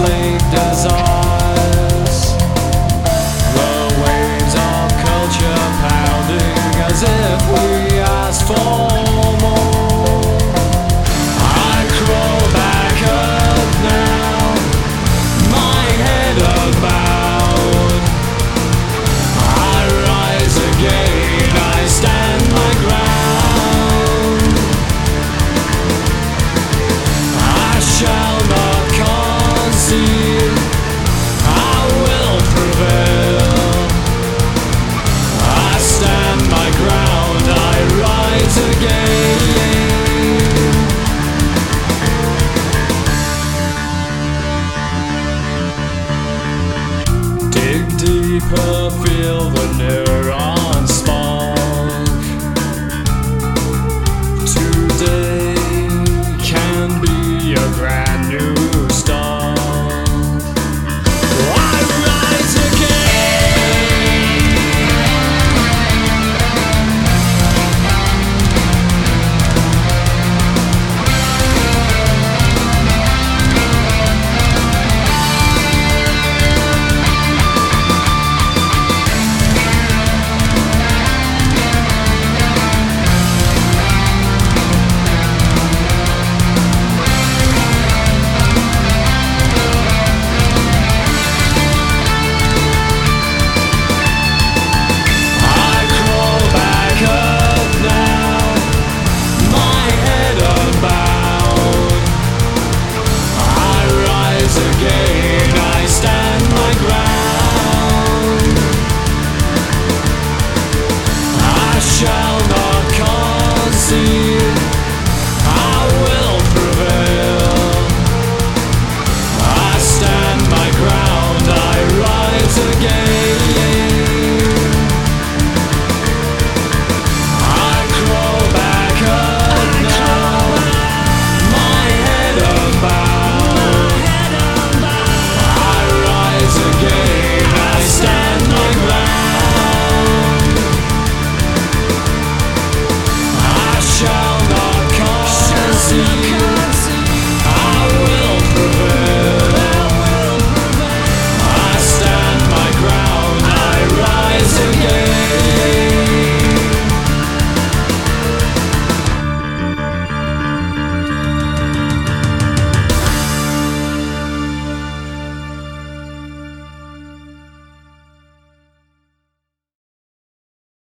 enslaved as us. The waves of culture pounding as if we asked for more. I crawl back up now, my head unbowed. I rise again, I stand my ground. I shall not concede, I will prevail. I stand my ground, I rise again. Dig deeper, feel the nerve.